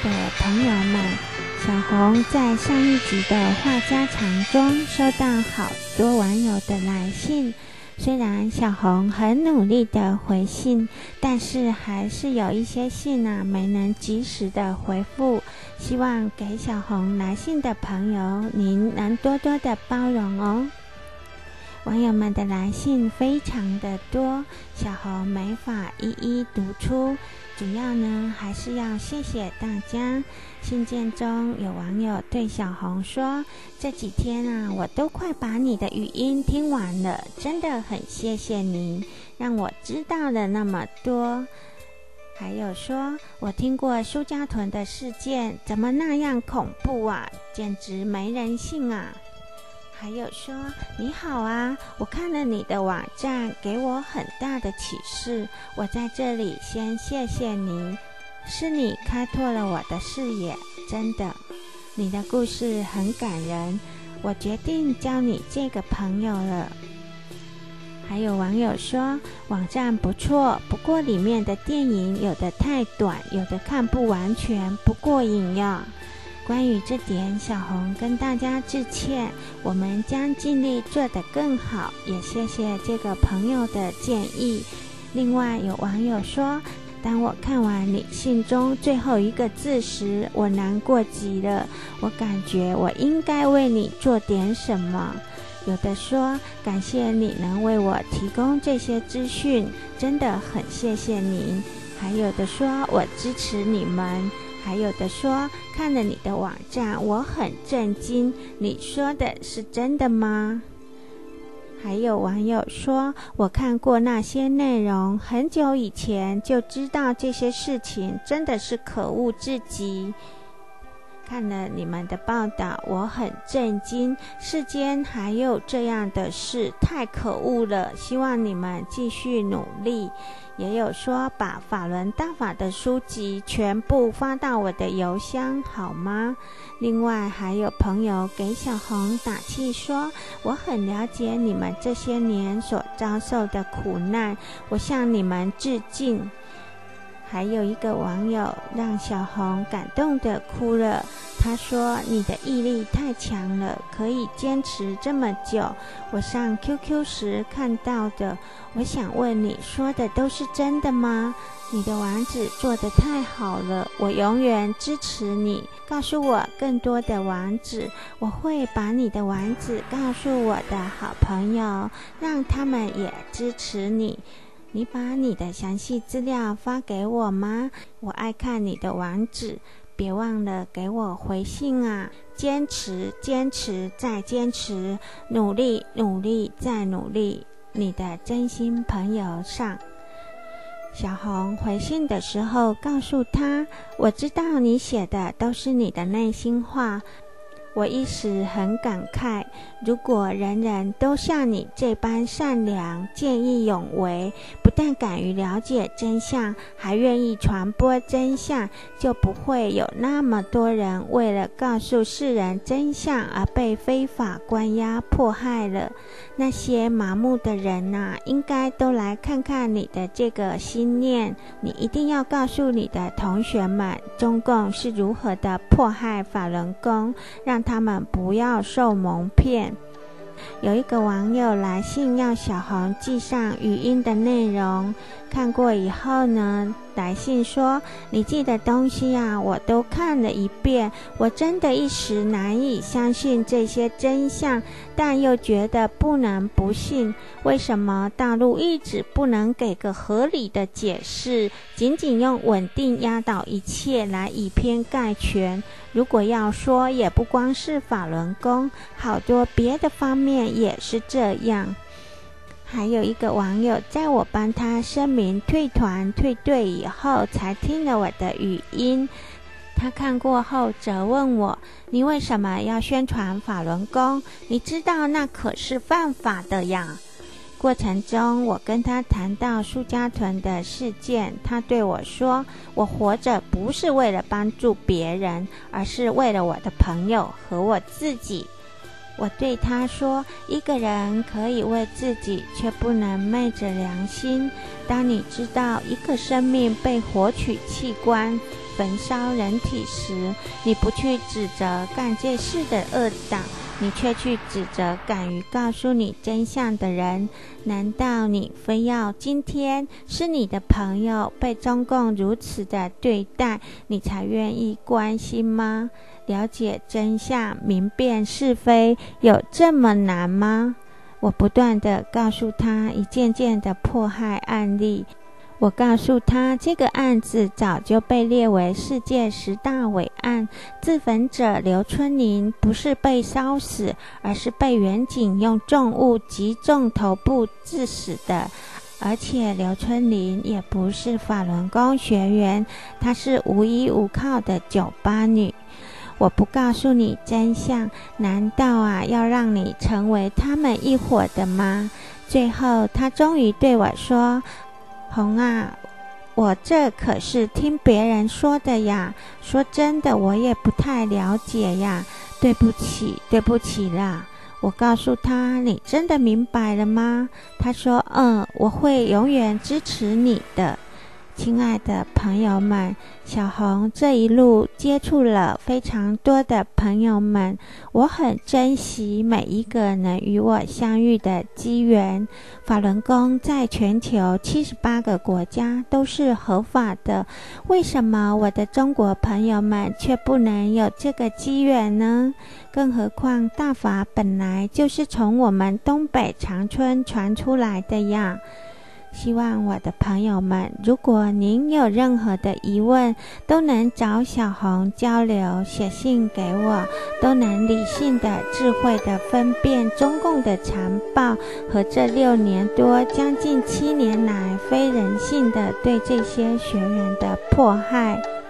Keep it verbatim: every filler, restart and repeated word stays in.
的朋友们，小红在上一集的话家常中收到好多网友的来信，虽然小红很努力的回信，但是还是有一些信啊没能及时的回复，希望给小红来信的朋友您能多多的包容哦。网友们的来信非常的多，小红没法一一读出，主要呢还是要谢谢大家。信件中有网友对小红说，这几天啊我都快把你的语音听完了，真的很谢谢你，让我知道了那么多。还有说，我听过苏家屯的事件，怎么那样恐怖啊，简直没人性啊。还有说，你好啊，我看了你的网站，给我很大的启示，我在这里先谢谢你，是你开拓了我的视野，真的，你的故事很感人，我决定交你这个朋友了。还有网友说，网站不错，不过里面的电影有的太短，有的看不完全，不过瘾哟。关于这点，小红跟大家致歉，我们将尽力做得更好，也谢谢这个朋友的建议。另外有网友说，当我看完你信中最后一个字时，我难过极了，我感觉我应该为你做点什么。有的说，感谢你能为我提供这些资讯，真的很谢谢你。还有的说，我支持你们。还有的说，看了你的网站，我很震惊，你说的是真的吗？还有网友说，我看过那些内容，很久以前就知道这些事情，真的是可恶至极。看了你们的报道，我很震惊，世间还有这样的事，太可恶了，希望你们继续努力。也有说，把法轮大法的书籍全部发到我的邮箱好吗？另外还有朋友给小红打气说，我很了解你们这些年所遭受的苦难，我向你们致敬。还有一个网友让小红感动的哭了，他说，你的毅力太强了，可以坚持这么久，我上 Q Q 时看到的，我想问你说的都是真的吗？你的网址做得太好了，我永远支持你，告诉我更多的网址，我会把你的网址告诉我的好朋友，让他们也支持你。你把你的详细资料发给我吗？我爱看你的网址，别忘了给我回信啊！坚持，坚持，再坚持，努力，努力，再努力。你的真心朋友上。小红回信的时候告诉他，我知道你写的都是你的内心话，我一时很感慨，如果人人都像你这般善良、见义勇为，不但敢于了解真相，还愿意传播真相，就不会有那么多人为了告诉世人真相而被非法关押迫害了。那些麻木的人啊，应该都来看看你的这个心念，你一定要告诉你的同学们，中共是如何的迫害法轮功，让他们不要受蒙骗。有一个网友来信要小红记上语音的内容，看过以后呢，来信说，你寄的东西啊，我都看了一遍，我真的一时难以相信这些真相，但又觉得不能不信，为什么大陆一直不能给个合理的解释，仅仅用稳定压倒一切来以偏概全？如果要说，也不光是法轮功，好多别的方面也是这样。还有一个网友在我帮他声明退团退队以后，才听了我的语音，他看过后责问我，你为什么要宣传法轮功？你知道那可是犯法的呀。过程中我跟他谈到苏家屯的事件，他对我说，我活着不是为了帮助别人，而是为了我的朋友和我自己。我对他说，一个人可以为自己，却不能昧着良心。当你知道一个生命被活取器官， 焚烧人体时，你不去指责干这事的恶党，你却去指责敢于告诉你真相的人，难道你非要今天是你的朋友被中共如此的对待，你才愿意关心吗？了解真相，明辨是非，有这么难吗？我不断地告诉他一件件的迫害案例，我告诉他这个案子早就被列为世界十大伟案，自焚者刘春霖不是被烧死，而是被远警用重物击中头部致死的。而且刘春霖也不是法轮功学员，她是无依无靠的酒吧女。我不告诉你真相，难道啊要让你成为他们一伙的吗？最后他终于对我说，红啊，我这可是听别人说的呀，说真的我也不太了解呀，对不起对不起啦。我告诉他，你真的明白了吗？他说，嗯，我会永远支持你的。亲爱的朋友们，小红这一路接触了非常多的朋友们，我很珍惜每一个能与我相遇的机缘。法轮功在全球七十八个国家都是合法的，为什么我的中国朋友们却不能有这个机缘呢？更何况大法本来就是从我们东北长春传出来的呀。希望我的朋友们，如果您有任何的疑问，都能找小红交流，写信给我，都能理性的、智慧的分辨中共的残暴和这六年多、将近七年来非人性的对这些学员的迫害。